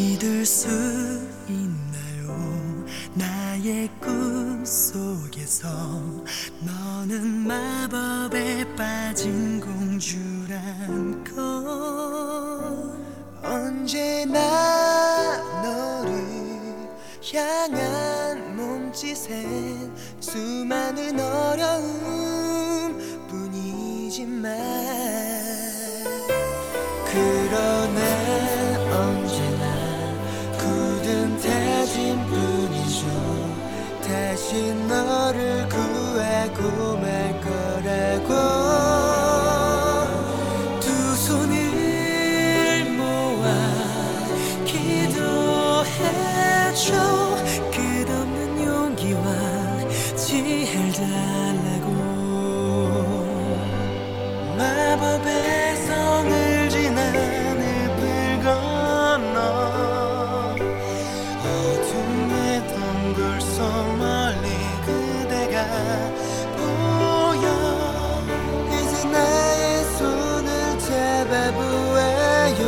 믿을 수 있나요? 나의 꿈속에서 너는 마법에 빠진 공주란 걸. 언제나 너를 향한 몸짓엔 수많은 어려움 뿐이지만, 그러나 언제나 굳은 다짐 뿐이죠. 다시 너를 구하고 말 거라고. 두 손을 모아 기도해줘. 끝없는 용기와 지혜를 달라고. 마법의 성을 지나 늪을 건너 어둠의 동굴 속 멀리 그대가 보여. 이제 나의 손을 잡아보아요.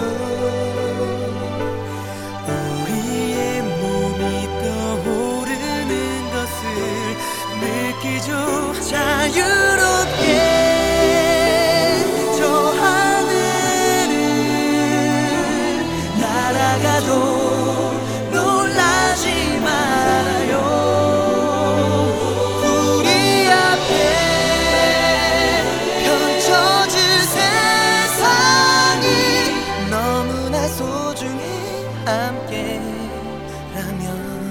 우리의 몸이 떠오르는 것을 느끼죠. 자유롭게 저 하늘을 날아가도 놀라지 말아요. 우리 앞에 펼쳐질 세상이 너무나 소중해 함께라면.